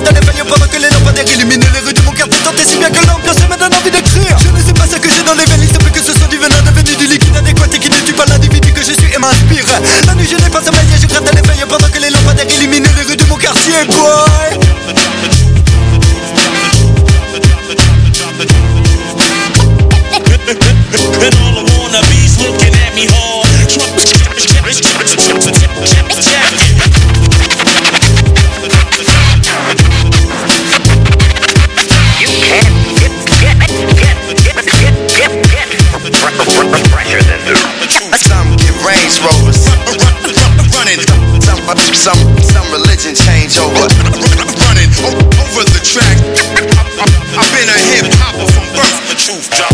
grattais les feuilles pendant que les lampadaires illuminaient les rues de mon quartier. Tant et si bien que l'ambiance me donne envie d'écrire. Je ne sais pas ce que j'ai dans les veines, il se peut que ce soit du venin devenu du liquide adéquat et qui ne tue pas l'individu que je suis et m'inspire. La nuit je n'ai pas sommeillé, je grattais les feuilles pendant que les lampadaires illuminaient les rues de mon quartier, boy. And all the wannabes looking at me hard. You can't get fresher than the. Some get Range Rovers running. Some religion change over. Running over the track. I've been a hip hopper from birth. The truth drop.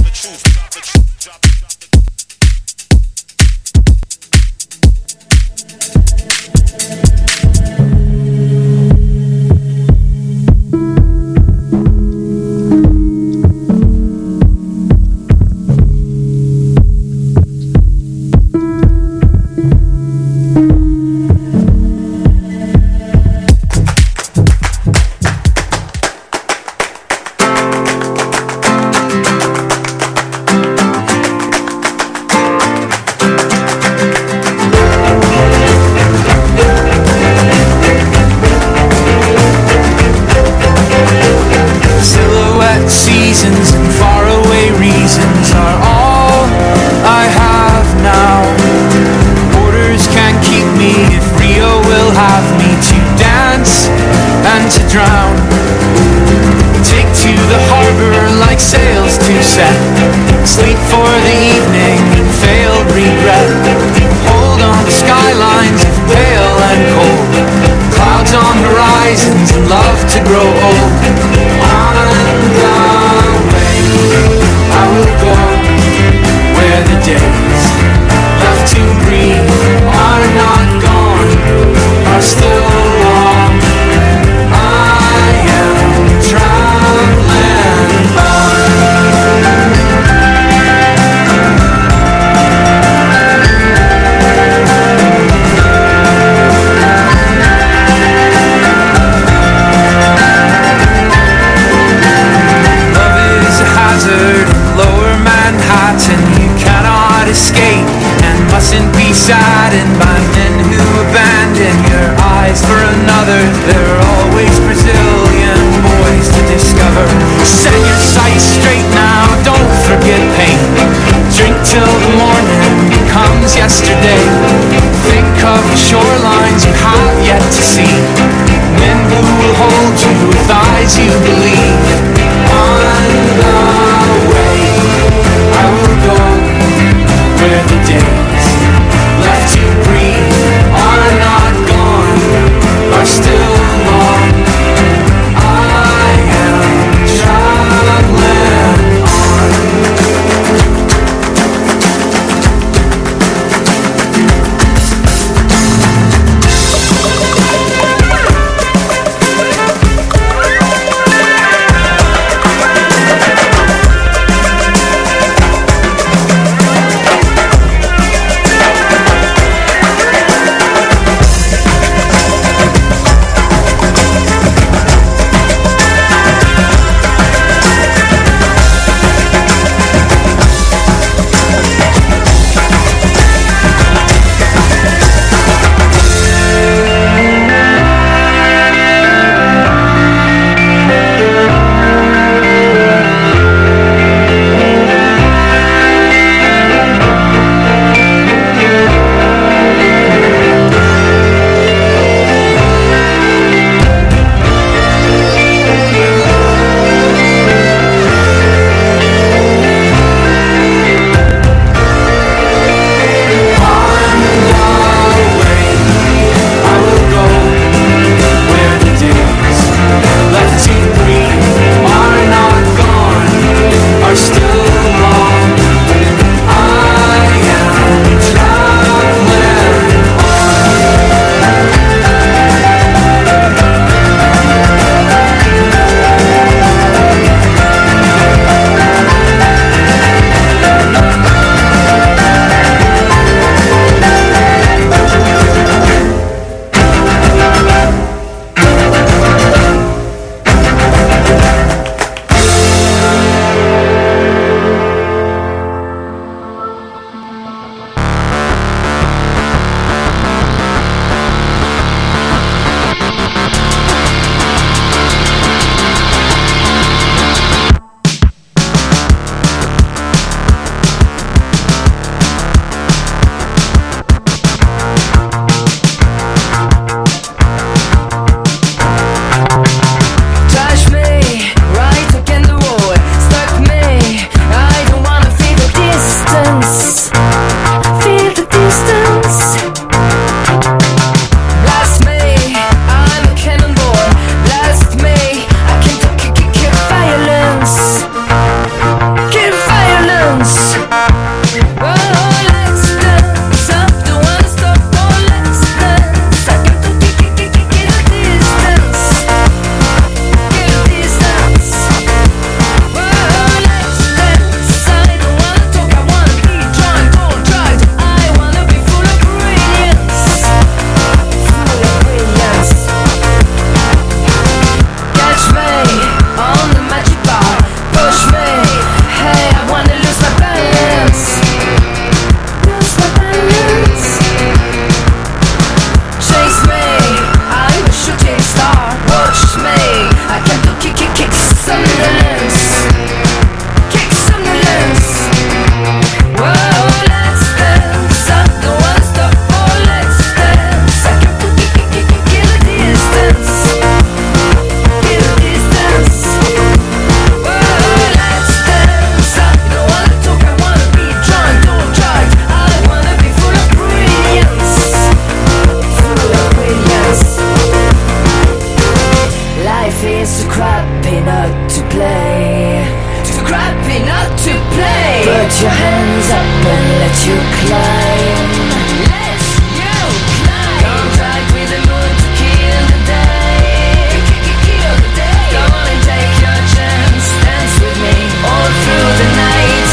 not to play, too crappy not to play. Put your hands up and let you climb. Let you climb. Contact with the moon to kill the day. Kill the day. Come on and take your chance. Dance with me all through the night.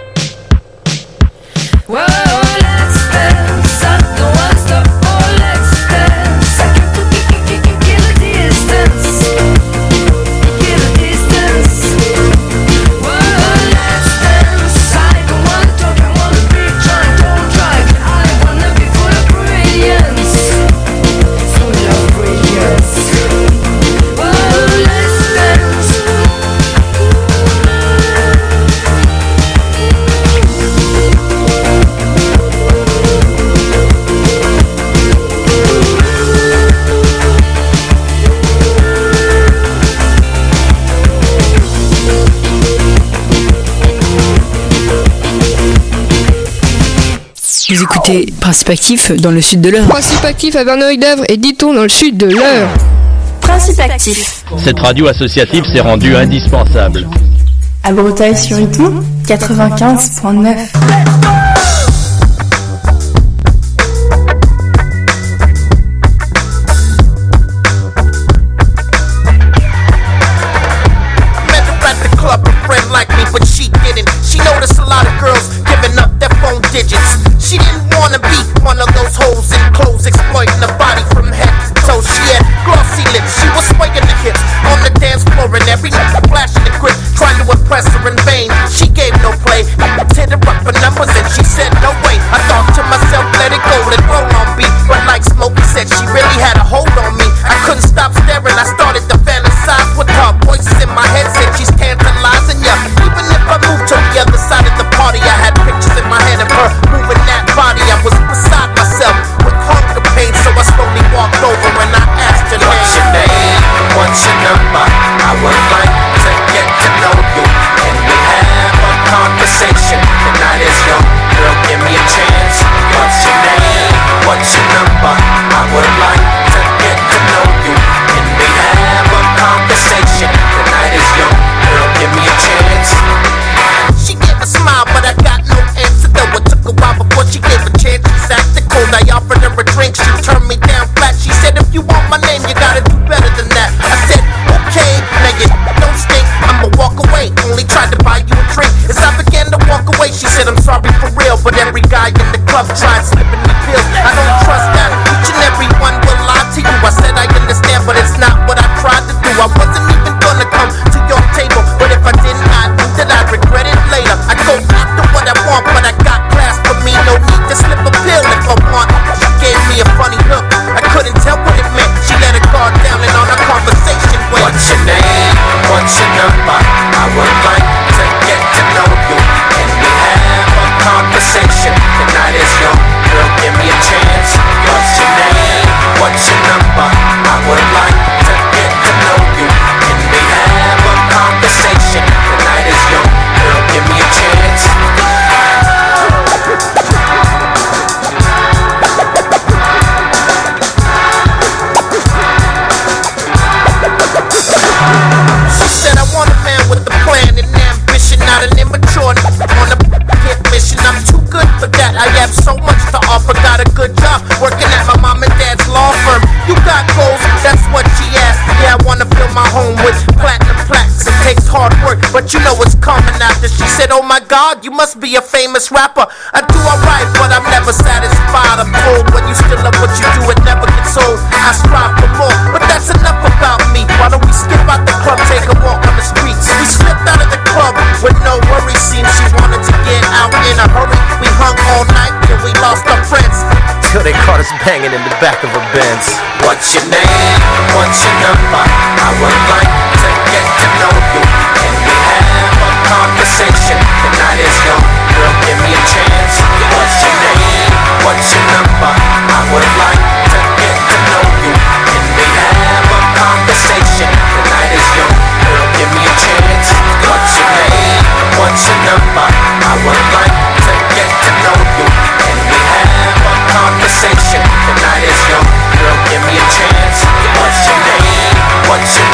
Whoa, let's dance. I don't wanna stop. Oh, let's dance. I can kill the distance. Kill the distance. Whoa, let's dance. I don't wanna talk. I wanna be drunk. Don't drive. I wanna be full of brilliance. Full of brilliance. Whoa, let's dance. Vous écoutez Principe Actif dans le sud de l'Eure. Principe Actif à Verneuil-d'Avre et Diton dans le sud de l'Eure. Principe Actif. Cette radio associative s'est rendue indispensable. À Breteuil-sur-Iton, 95.9. She noticed a lot of girls giving up their phone digits. She didn't wanna be one of those hoes in clothes exploiting the body from head to toe. She had glossy lips, she was swaying the hips on the dance floor and every night flashing the grip, trying to impress her in vain. She gave no play, hit her up for numbers and she said no way. I thought to myself, let it go, let roll on beat. But like Smokey said, she really had a hold on me. I couldn't stop staring, I started to fantasize with her. Voices in my head said she's tantalizing ya. Even if I moved to the other side of the party, I had pictures in my head of her moving that body. I was beside myself with hunger pain, so I slowly walked over and I asked her, what's your name? What's your number? I would like to get to know you. Can we have a conversation? The night is young, girl, give me a chance. What's your name? What's your number? I would like to get to know you. Can we have a conversation? The night is young, girl, give me a chance. She gave a smile, but I got no answer though. It took a while before she gave a chance. She's acting cold, I offered her a drink. She turned me down flat. She said, if you want my name, you gotta do better than that. I said, okay, now you don't stink. I'ma walk away, only tried to buy you a drink. As I began to walk away, she said, I'm sorry for real, but every guy in the club tried slipping me pills. I don't trust that, each and every one will lie to you. I said I understand, but it's not what I tried to do. I wasn't even gonna come to your table, but if I didn't, I knew that I'd regret it later. I go after what I want, but I got class for me. No need to slip a pill if I want. She gave me a funny look, I couldn't tell what it meant. She let her guard down and on our conversation went. What's your name? What's your number? I would like to get to know you. Can we have a conversation? The night is young, girl, give me a chance. What's your name? What's your number? I would like to get to know you. Can we have a conversation? The night is young, girl, give me a chance. She said I want a man with a plan and ambition, not an immature on a hit mission. I'm too good for that. I have so much to offer. Got a good job working at my mom and dad's law firm. You got goals, that's what she asked. Yeah, I wanna fill my home with platinum plaques. It takes hard work, but you know it's coming after. She said, oh my God, you must be a famous rapper. I do alright, but I'm never satisfied. I'm told when you still love what you do, it never gets old. I strive for more, but that's enough about me. Why don't we skip out the club, take a walk on the streets? We slipped out of the club with no worries. Seems she wanted to get out in a hurry. We hung all night till we lost our friends, till they caught us banging in the back of a Benz. What's your name? What's your number? I would like to get to know you. Can we have a conversation? The night is young, girl, give me a chance. What's your name? What's your number? I would like to get to know you. Can we have a conversation? The night is young, girl, give me a chance. What's your name? What's your number? I would like to get to know you. Can we have a conversation? The night is young, girl, give me a chance. What's your name? What's your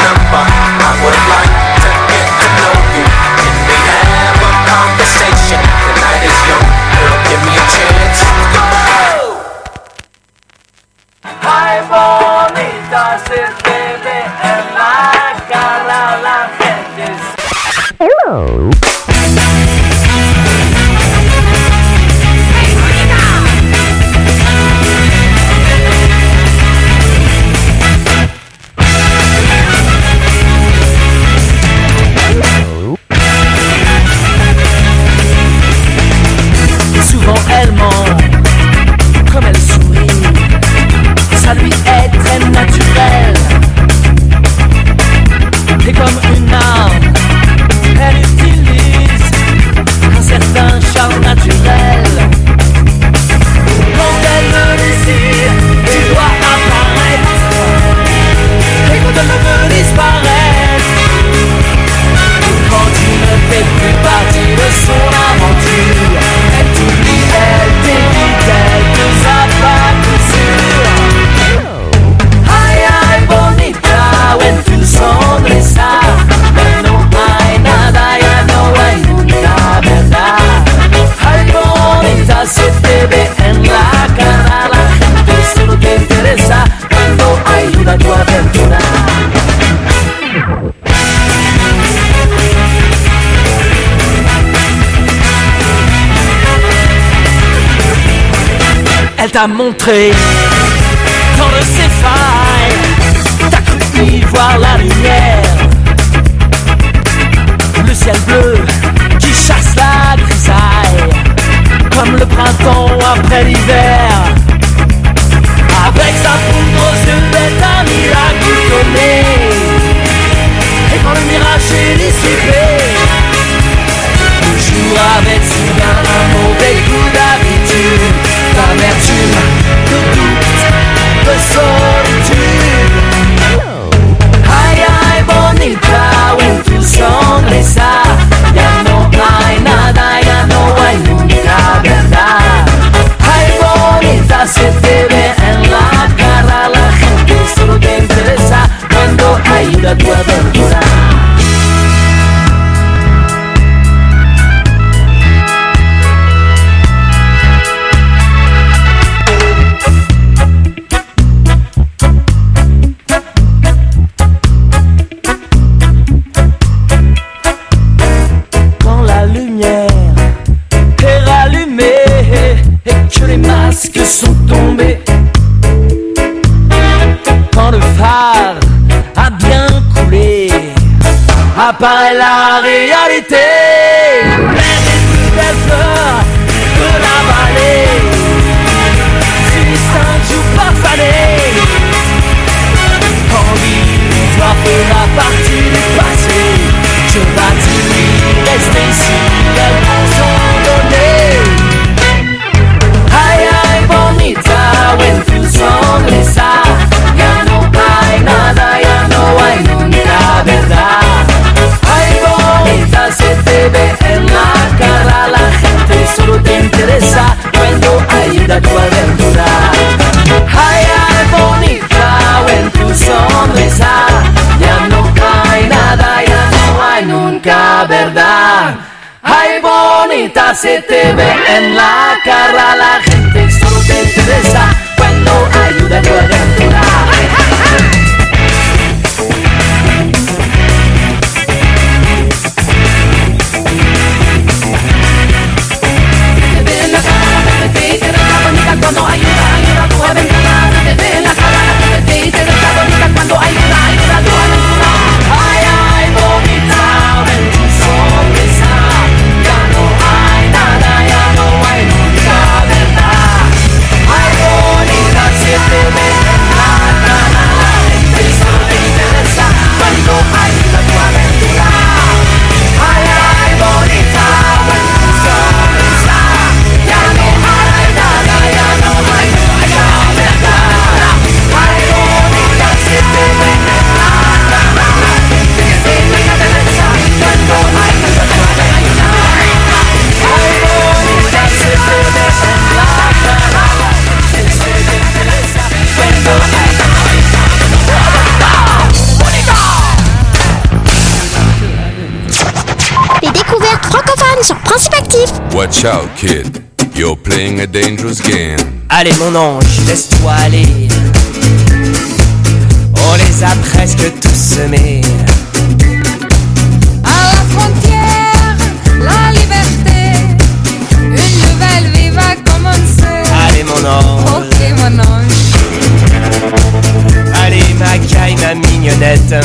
Souvent elle ment, comme elle sourit, ça lui est très naturel. Et comme une arme, elle utilise un certain charme naturel. Quand elle me désire, tu dois apparaître. Et quand elle me disparaître, quand tu ne fais plus partie de son aventure, elle t'oublie, elle t'évite, elle te zappe tout sûr. Ay, ay, bonita, when tu sonrisa, ya no hay nada, ya no hay nunca, ¿verdad? Ay, bonita, se te ve en la cara, la gente solo te interesa cuando ayuda tu aventura. Elle t'a montré dans de ses failles, t'as cru y voir la lumière, le ciel bleu qui chasse la grisaille, comme le printemps après l'hiver. Avec sa poudre aux yeux, elle t'a mis à goutonner, et quand le mirage est dissipé, toujours avec soudain un mauvais coup d'habitude, d'amertume, de doute, de solitude. Ay, ay, bonita, when tu sonrisa, ya no hay nada, ya no hay nunca, ¿verdad? Ay, bonita, se te ve en la cara, la gente solo te interesa cuando ayuda tu aventura. Que sont tombés quand le phare a bien coulé, apparaît la réalité, pleine des plus belles fleurs de la vallée, finissant jour parfané, quand l'histoire fera partie du passé, je vas-tu rester ici, elles vont s'en donner. When tu sonrisa, ya no hay nada, ya no hay nunca, ¿verdad? Ay, bonita, se te ve en la cara, la gente solo te interesa cuando ayuda tu aventura. Ay, ay, bonita, when tu sonrisa, ya no hay nada, ya no hay nunca, ¿verdad? Ay, bonita, se te ve en la cara, la gente solo te interesa cuando ayuda tu aventura. Te ve en la cara, te ve y te deja bonita cuando ayuda tu aventura. Te ve en la cara, te ve y te deja bonita cuando ayuda tu aventura. Ay, ay, bonita, ven tu sonrisa. Ya no hay nada, ya no hay nunca, ¿verdad? Ay, bonita, se te ve en la cara, la gente solo te interesa cuando ayuda tu aventura. Ay, ay, bonita, ven tu sonrisa. Ya no hay nada, ya no hay nunca, ¿verdad? Ay, bonita, se te ve en la cara, la gente solo te interesa cuando ayuda tu aventura. Ay, bonita, se te ve en la cara, la gente solo te interesa cuando ayuda tu Les découvertes francophones sur Principe Actif. Watch out, kid. You're playing a dangerous game. Allez mon ange, laisse-toi aller. On les a presque tous semés. À la frontière mon ange. Ok mon ange. Allez ma caille, ma mignonnette,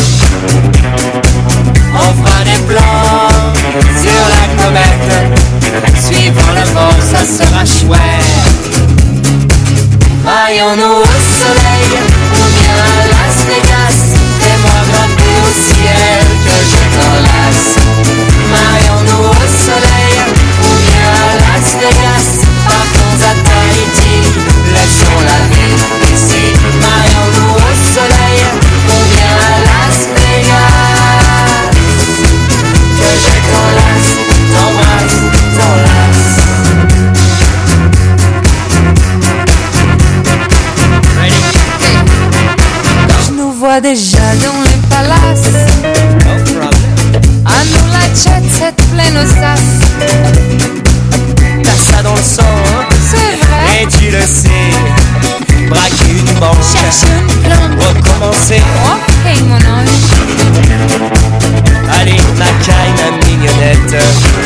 on fera des plans sur la comète. Suivant le vent, ça sera chouette. Maillons-nous au soleil ou bien à Las Vegas. Fais-moi grimper au ciel que je t'enlace. Maillons-nous au soleil ou bien à Las Vegas. Partons à Tahiti, laissons la vie ici. Maillons-nous au soleil ou bien à Las Vegas. Que je t'enlace, t'embrasse, t'enlace. Je nous vois déjà dans les palaces. À nous la jet set pleine au sas. T'as ça dans le sang, hein? C'est vrai. Et tu le sais. Braquer une banque, Cherche une plante. recommencer. Ok mon ange. Allez ma caille, ma mignonnette,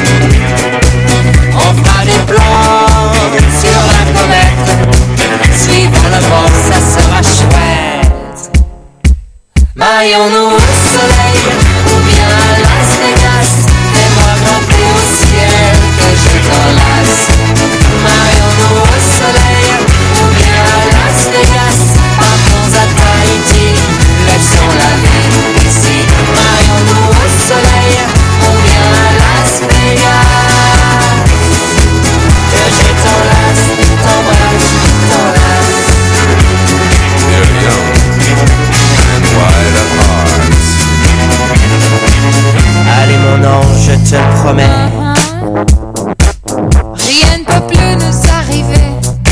on fera des plans sur la comète. Suivant le vent, ça sera chouette. Maillons-nous au soleil ou bien à Las Vegas. Fais-moi grimper au ciel que je t'enlace. Maillons-nous au soleil ou bien à Las Vegas. Partons à Tahiti, laissons la vie ici. Maillons-nous au soleil ou bien à Las Vegas. Que je t'enlace, t'embrasse, t'enlace. They're young and wide of hearts. Allez mon ange, je te le promets. Rien ne peut plus nous arriver.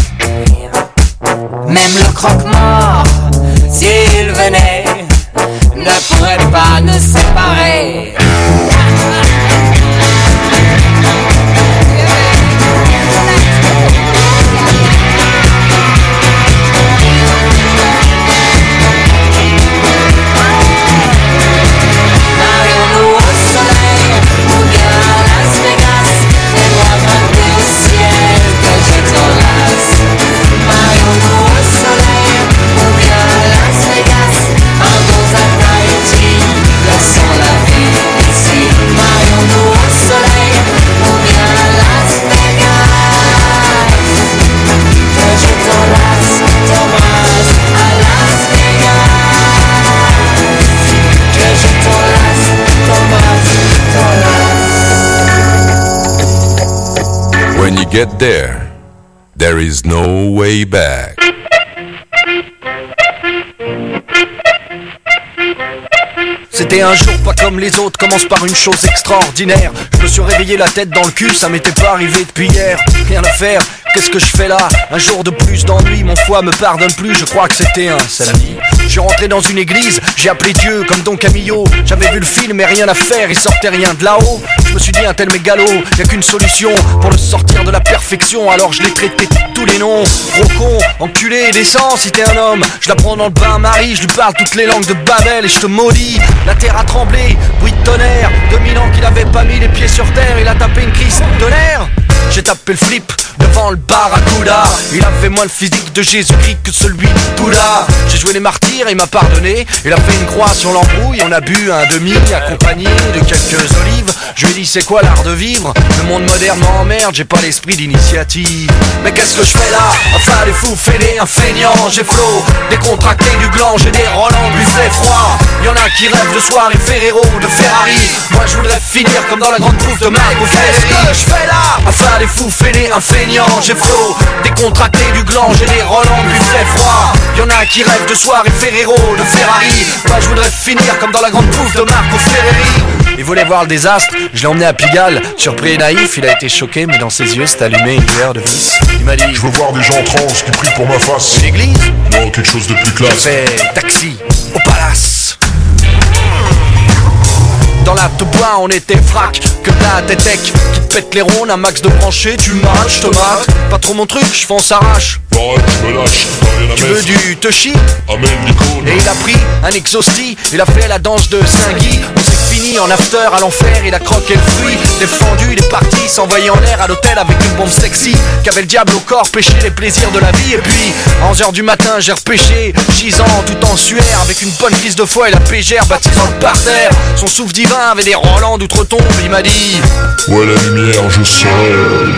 Même le croque-mort, s'il venait, ne pourrait pas nous séparer. Maillons-nous au soleil ou bien à Las Vegas. Fais-moi grimper au ciel que je t'enlace. Maillons-nous au soleil ou bien à Las Vegas. Partons à Tahiti, laissons la vie ici. Maillons-nous au soleil ou bien à Las Vegas. Que je t'enlace, t'embrasse à Las Vegas. Que je t'enlace, t'embrasse, t'enlace. When you get there is no way back. C'était un jour pas comme les autres, commence par une chose extraordinaire. Je me suis réveillé la tête dans le cul, ça m'était pas arrivé depuis hier. Rien à faire, qu'est-ce que je fais là? Un jour de plus d'ennui, mon foie me pardonne plus, je crois que c'était un samedi. Je suis rentré dans une église, j'ai appelé Dieu comme Don Camillo. J'avais vu le film mais rien à faire, il sortait rien de là-haut. Je me suis dit un tel mégalo, y'a qu'une solution pour le sortir de la perfection. Alors je l'ai traité de tous les noms. Gros con, enculé, décent, si t'es un homme. Je la prends dans le bain-marie, je lui parle toutes les langues de Babel et je te maudis. La terre a tremblé, bruit de tonnerre. 2000 ans qu'il avait pas mis les pieds sur terre, il a tapé une crise de nerfs. J'ai tapé le flip devant le barracuda. Il avait moins le physique de Jésus-Christ que celui de Bouddha. J'ai joué les martyrs, il m'a pardonné. Il a fait une croix sur l'embrouille. On a bu un demi accompagné de quelques olives. Je lui ai dit c'est quoi l'art de vivre? Le monde moderne m'emmerde, j'ai pas l'esprit d'initiative. Mais qu'est-ce que je fais là? Enfin les fous fêlés, un feignant. J'ai flot, décontracté du gland. J'ai des Roland, buffet froid. Y'en a qui rêvent de soirée Ferrero, de Ferrari. Moi je voudrais finir comme dans la grande bouffe de Marco Ferreri. Qu'est-ce que je fais là? Enfin les fous fêlés, un feignant. J'ai flot, décontracté du gland. J'ai des Roland, buffet froid. Y'en a qui rêvent de soirée Ferrero, de Ferrari. Moi je voudrais finir comme dans la grande bouffe de Marco Ferreri. Il voulait voir le désastre, je l'ai emmené à Pigalle. Surpris et naïf, il a été choqué, mais dans ses yeux s'est allumé une lueur de vis. Il m'a dit: je veux voir des gens en transe qui prient pour ma face. Une église? Non, quelque chose de plus classe. J'ai fait taxi au palace. Dans la te bois on était frac, que t'as tes tech qui pète les rondes, un max de branchés, tu matches, je te mate. Pas trop mon truc, je fonce s'arrache. Pareil, je me lâche, rien à Tu veux du Toshi? Amène l'icône. Et il a pris un exhausti, il a fait la danse de Saint-Guy. On s'est fini en after à l'enfer, il a croqué le fruit. Défendu, il est parti, s'envoyer en l'air à l'hôtel avec une bombe sexy. Qu'avait le diable au corps, pêcher les plaisirs de la vie. Et puis, à 11h du matin, j'ai repêché, gisant tout en sueur, avec une bonne prise de foie et la pégère baptisant le parterre. Son souffle divin avait des Roland d'outre-tombe, il m'a dit: ouais, la lumière, je serai.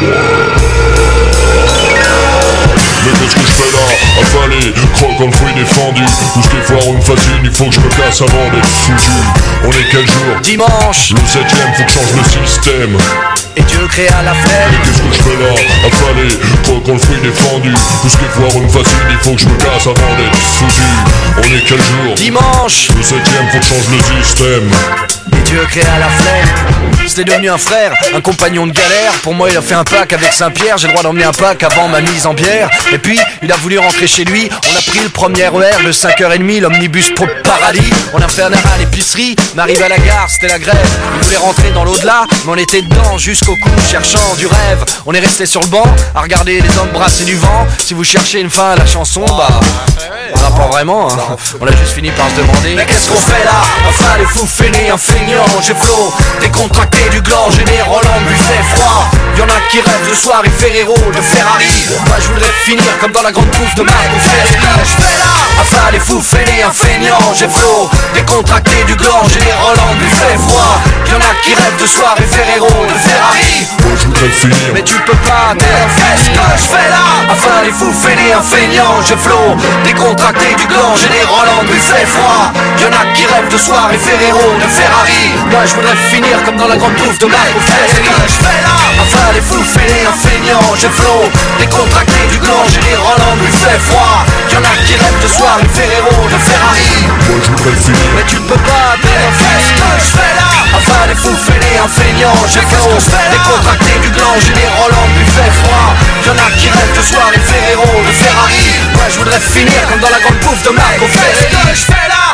Mais qu'est-ce que je fais là? Affalé, croquant le fruit défendu. Tout ce qui est foire ou me fascine, il faut que je me casse avant d'être foutu. On est quel jour? Dimanche. Le 7ème, faut que je change le système. Et Dieu créa la flemme. Mais qu'est-ce que je fais là? Affalé, croquant le fruit défendu. Tout ce qui est foire ou me fascine, il faut que je me casse avant d'être foutu. On est quel jour? Dimanche. Le 7ème, faut que je change le système. Et Dieu créa la flemme. C'était devenu un frère, un compagnon de galère. Pour moi il a fait un pack avec Saint-Pierre. J'ai le droit d'emmener un pack avant ma mise en bière. Et puis il a voulu rentrer chez lui. On a pris le premier RER de 5h30, l'omnibus pour le paradis. On a fait un arrêt à l'épicerie, mais arrivé à la gare c'était la grève. Il voulait rentrer dans l'au-delà, mais on était dedans jusqu'au cou, cherchant du rêve. On est resté sur le banc, à regarder les hommes brasser du vent. Si vous cherchez une fin à la chanson, bah on n'a pas vraiment, hein. On a juste fini par se demander: mais qu'est-ce qu'on fait là? Enfin les fous fainéants, un feignant, j'ai flow décontracté du gland, gêné, Roland, buffet froid. Y'en a qui rêvent de soirée Ferrero, de Ferrari. Moi je voudrais finir comme dans la grande bouffe de Marco Ferrari. Je fais là, enfin les fous fainéants, un feignant, j'ai flow décontracté du gland, gêné, Roland, buffet froid. Y'en a qui rêvent de soirée Ferrero, de Ferrari. Moi je voudrais finir, mais tu peux pas, qu'est-ce que je fais là? Enfin les fous fainéants, un feignant, j'ai flow décontracté du gland, gêné, Roland, buffet froid. Y'en a qui rêvent de soirée Ferrero, de Ferrari. Moi je voudrais finir comme dans la grande bouffe de Marco Ferrari. Je fais là, enfin les fous fainéants, un feignant, j'ai flow décontracté du gland, gêné, Roland, buffet froid. Y'en a qui rêvent de soirée Ferrero, de Ferrari. moi je voudrais finir. Mais tu peux pas, qu'est-ce que je fais là? Enfin les fous fainéants, un feignant, j'ai flow décontracté du gland, gêné, Roland, buffet froid. Y'en a qui rêvent de soirée Ferrero, de Ferrari. Moi je voudrais finir comme dans la grande bouffe de Marco Ferrari. Qu'est-ce que je fais là?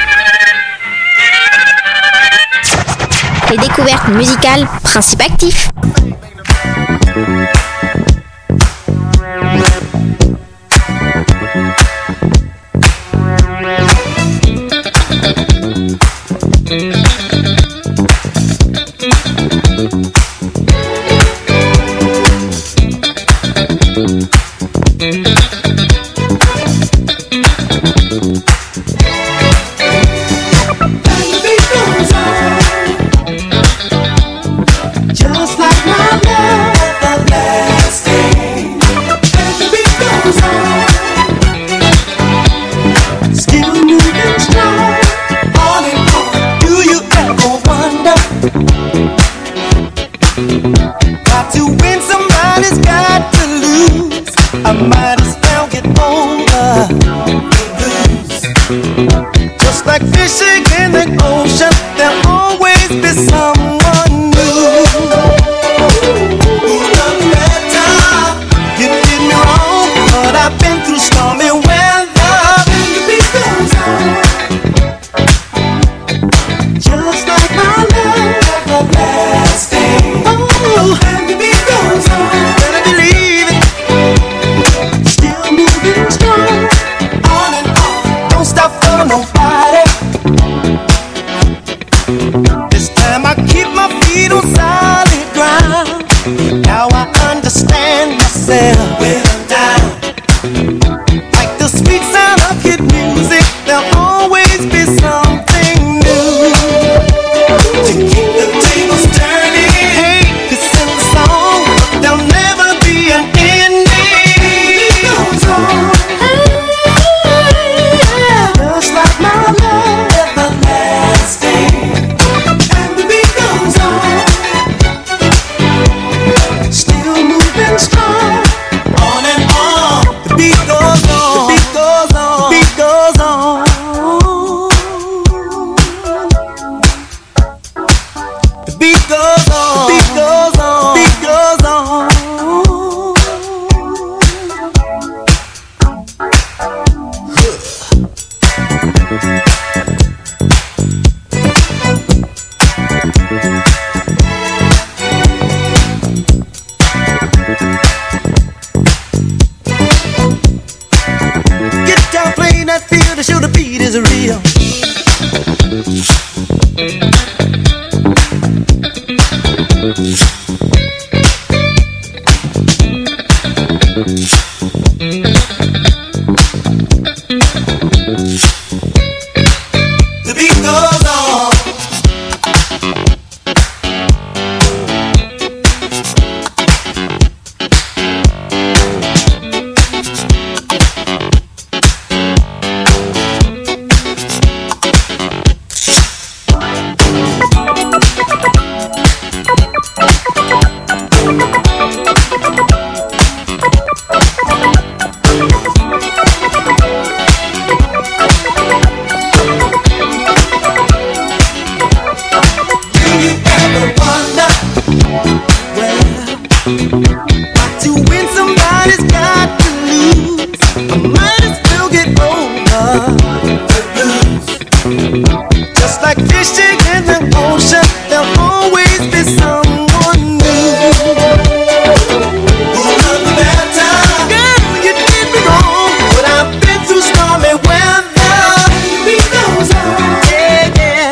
Les découvertes musicales, principe actif. Just like my love, everlasting. And the beat goes on, still moving strong. On and on. Do you ever wonder? Got to win, somebody's got to lose. I might as well get over the blues. Just like fishing in the ocean, there'll always be someone. I've been through stormy weather. And the beat goes on, just like my love, everlasting. Oh, and the beat goes on, better believe it. Still moving strong, on and on. Don't stop for nobody. This time I keep my feet on solid ground. Now I understand myself when I'm down. Like the sweet sound of hit music, there'll always be something new to keep the tables turning. Hey, it's in the song, there'll never be an ending. It goes on, just like my love, everlasting. And the beat goes on, still moving strong. On and on, the beat goes on, the beat goes on, the beat goes on. The beat goes on, the beat goes on, the beat goes on. is real. The beat goes on. To win, somebody's got to lose. I might as well get over the blues. Just like fishing in the ocean, there'll always be someone new. Who'll love the bad time? Girl, you did me wrong, but I've been through stormy weather. The beat goes on, yeah, yeah.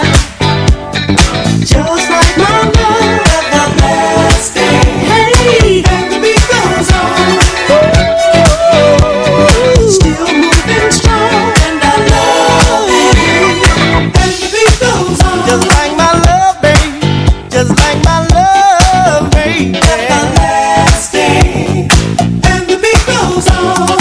Just like my love everlasting. Hey, and the beat goes on. Still moving strong, and I love it. And the beat goes on. Just like my love, babe. Just like my love, babe. Everlasting. And the beat goes on.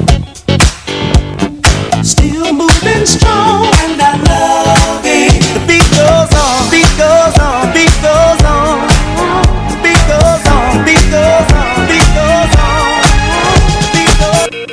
Still moving strong, and I love it. The beat goes on. Beat goes on. Beat goes on. The beat goes on. Beat goes on. Beat goes on. Beat goes on.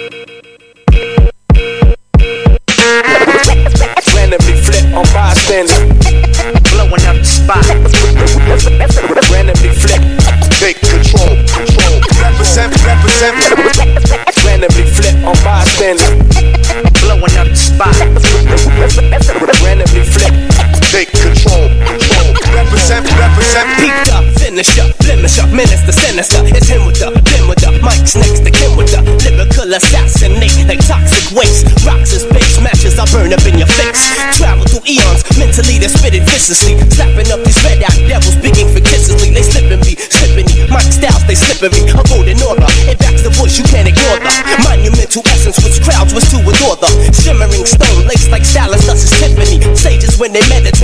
Randomly flip on bystander, blowing up the spot. Randomly flip, Take control, control. Represent, represent. randomly flip on bystander, blowing up the spot. Randomly flip, Take control, control. Represent, represent. Peaked up, finish up, blemish up, minister, sinister. It's him with the, them with the, Mike's next to Kim with the lyrical assassinate like toxic waste. Rocks is base matches, I burn up in your face. Travel through eons, mentally they spit it viciously. Slapping up these red out devils, begging for kisses. They slipping me, Mike styles, they slipping me. A golden aura, it backs the voice, you can't ignore the monumental essence which crowds was to adore the shimmering stone, laced like stylus, thus is Tiffany. Sages when they meditate.